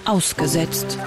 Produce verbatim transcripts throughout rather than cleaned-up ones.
Ausgesetzt.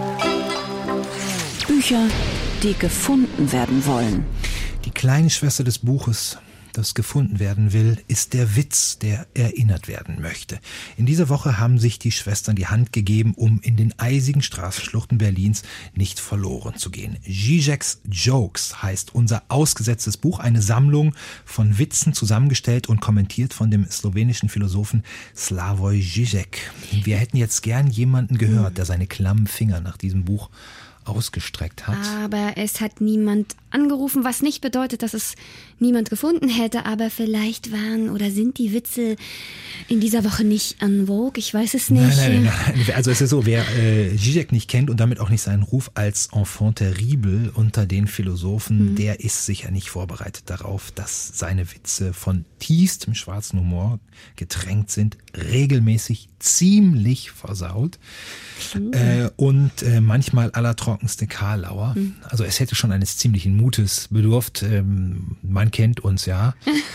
Bücher, die gefunden werden wollen. Die kleine Schwester des Buches, das gefunden werden will, ist der Witz, der erinnert werden möchte. In dieser Woche haben sich die Schwestern die Hand gegeben, um in den eisigen Straßenschluchten Berlins nicht verloren zu gehen. Žižek's Jokes heißt unser ausgesetztes Buch, eine Sammlung von Witzen zusammengestellt und kommentiert von dem slowenischen Philosophen Slavoj Žižek. Wir hätten jetzt gern jemanden gehört, der seine klammen Finger nach diesem Buch ausgestreckt hat. Aber es hat niemand angerufen, was nicht bedeutet, dass es niemand gefunden hätte. Aber vielleicht waren oder sind die Witze in dieser Woche nicht en vogue. Ich weiß es nicht. Nein, nein, nein. Also es ist so, wer äh, Žižek nicht kennt und damit auch nicht seinen Ruf als Enfant terrible unter den Philosophen, mhm. der ist sicher nicht vorbereitet darauf, dass seine Witze von tiefstem schwarzen Humor getränkt sind, regelmäßig ziemlich versaut mhm. äh, und äh, manchmal allertrockenste Karlauer. Mhm. Also es hätte schon eines ziemlichen Mutes bedurft. Ähm, man kennt uns ja.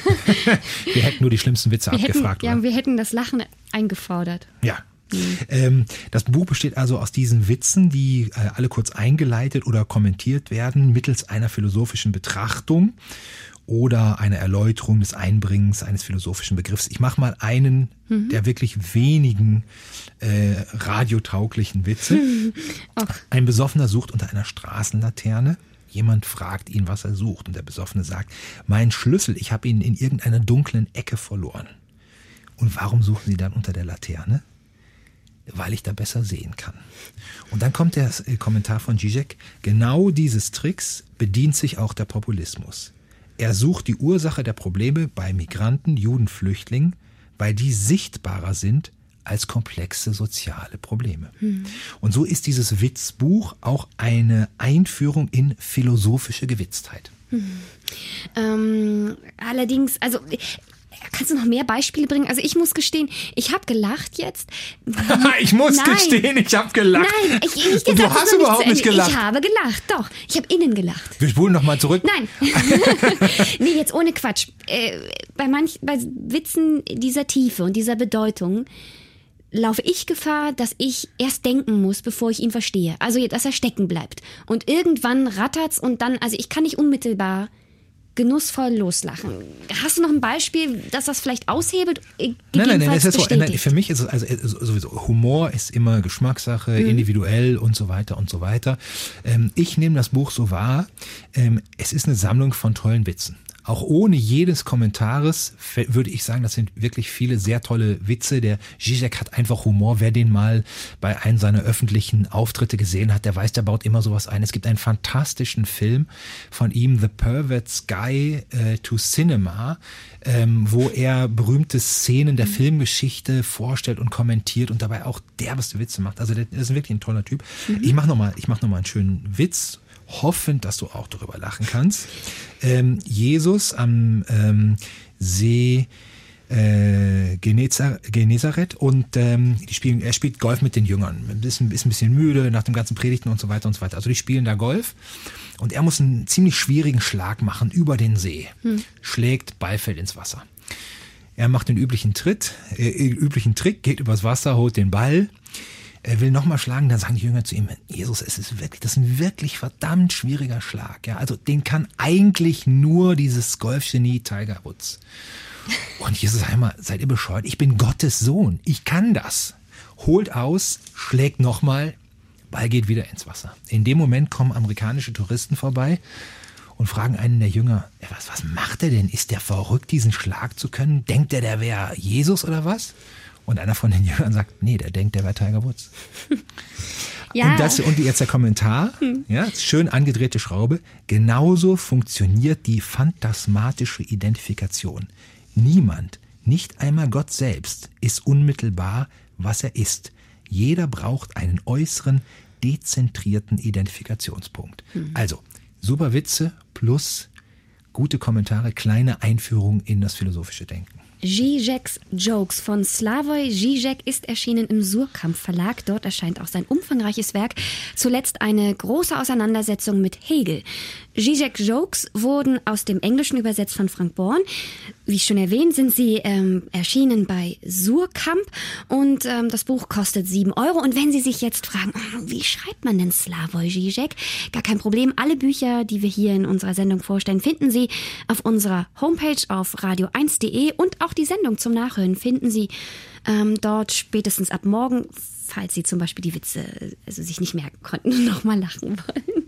Wir hätten nur die schlimmsten Witze wir abgefragt. Hätten, ja, wir hätten das Lachen eingefordert. Ja. Mhm. Ähm, das Buch besteht also aus diesen Witzen, die äh, alle kurz eingeleitet oder kommentiert werden mittels einer philosophischen Betrachtung oder einer Erläuterung des Einbringens eines philosophischen Begriffs. Ich mache mal einen mhm. der wirklich wenigen äh, radiotauglichen Witze. Ein Besoffener sucht unter einer Straßenlaterne. Jemand fragt ihn, was er sucht, und der Besoffene sagt: Mein Schlüssel, ich habe ihn in irgendeiner dunklen Ecke verloren. Und warum suchen Sie dann unter der Laterne? Weil ich da besser sehen kann. Und dann kommt der Kommentar von Žižek: Genau dieses Tricks bedient sich auch der Populismus. Er sucht die Ursache der Probleme bei Migranten, Juden, Flüchtlingen, weil die sichtbarer sind als komplexe soziale Probleme. Hm. Und so ist dieses Witzbuch auch eine Einführung in philosophische Gewitztheit. Hm. Ähm, allerdings, also kannst du noch mehr Beispiele bringen? Also ich muss gestehen, ich habe gelacht jetzt. ich muss Nein. gestehen, ich habe gelacht. Nein, ich, ich Und du hast nicht überhaupt nicht gelacht. Ich habe gelacht, doch. Ich habe innen gelacht. Wir spulen noch mal zurück. Nein. Nee, jetzt ohne Quatsch. Äh, bei manch, bei Witzen dieser Tiefe und dieser Bedeutung laufe ich Gefahr, dass ich erst denken muss, bevor ich ihn verstehe. Also, dass er stecken bleibt. Und irgendwann rattert's und dann, also ich kann nicht unmittelbar genussvoll loslachen. Hast du noch ein Beispiel, dass das vielleicht aushebelt? Nein, nein, nein, das ist so, nein, für mich ist es also sowieso, Humor ist immer Geschmackssache, mhm. individuell und so weiter und so weiter. Ähm, ich nehme das Buch so wahr, ähm, es ist eine Sammlung von tollen Witzen. Auch ohne jedes Kommentares würde ich sagen, das sind wirklich viele sehr tolle Witze. Der Žižek hat einfach Humor. Wer den mal bei einem seiner öffentlichen Auftritte gesehen hat, der weiß, der baut immer sowas ein. Es gibt einen fantastischen Film von ihm, The Pervert's Guide äh, to Cinema, ähm, wo er berühmte Szenen der Filmgeschichte vorstellt und kommentiert und dabei auch derbeste Witze macht. Also das ist wirklich ein toller Typ. Mhm. Ich mache nochmal, ich mach noch mal einen schönen Witz. Hoffend, dass du auch darüber lachen kannst. Ähm, Jesus am ähm, See äh, Genezareth und ähm, die spielen, er spielt Golf mit den Jüngern. Ist ein, ist ein bisschen müde nach dem ganzen Predigten und so weiter und so weiter. Also die spielen da Golf und er muss einen ziemlich schwierigen Schlag machen über den See. Hm. Schlägt, Ball fällt ins Wasser. Er macht den üblichen Tritt, äh, üblichen Trick, geht übers Wasser, holt den Ball. Er will nochmal schlagen, dann sagen die Jünger zu ihm: Jesus, es ist wirklich, das ist ein wirklich verdammt schwieriger Schlag. Ja, also den kann eigentlich nur dieses Golfgenie Tiger Woods. Und Jesus sagt immer: Seid ihr bescheuert? Ich bin Gottes Sohn. Ich kann das. Holt aus, schlägt nochmal, Ball geht wieder ins Wasser. In dem Moment kommen amerikanische Touristen vorbei und fragen einen der Jünger: Was, was macht er denn? Ist der verrückt, diesen Schlag zu können? Denkt er, der wäre Jesus oder was? Und einer von den Jüngern sagt: Nee, der denkt, der wäre Tiger Woods. Ja. Und, das, und jetzt der Kommentar, hm. ja, schön angedrehte Schraube. Genauso funktioniert die phantasmatische Identifikation. Niemand, nicht einmal Gott selbst, ist unmittelbar, was er ist. Jeder braucht einen äußeren, dezentrierten Identifikationspunkt. Hm. Also, super Witze plus gute Kommentare, kleine Einführung in das philosophische Denken. Žižek's Jokes von Slavoj Žižek ist erschienen im Surkamp Verlag. Dort erscheint auch sein umfangreiches Werk. Zuletzt eine große Auseinandersetzung mit Hegel. Zizek Jokes wurden aus dem Englischen übersetzt von Frank Born. Wie schon erwähnt, sind sie ähm, erschienen bei Suhrkamp und ähm, das Buch kostet sieben Euro. Und wenn Sie sich jetzt fragen, oh, wie schreibt man denn Slavoj Zizek? Gar kein Problem. Alle Bücher, die wir hier in unserer Sendung vorstellen, finden Sie auf unserer Homepage auf radio eins punkt de und auch die Sendung zum Nachhören finden Sie ähm, dort spätestens ab morgen, falls Sie zum Beispiel die Witze also sich nicht merken konnten und nochmal lachen wollen.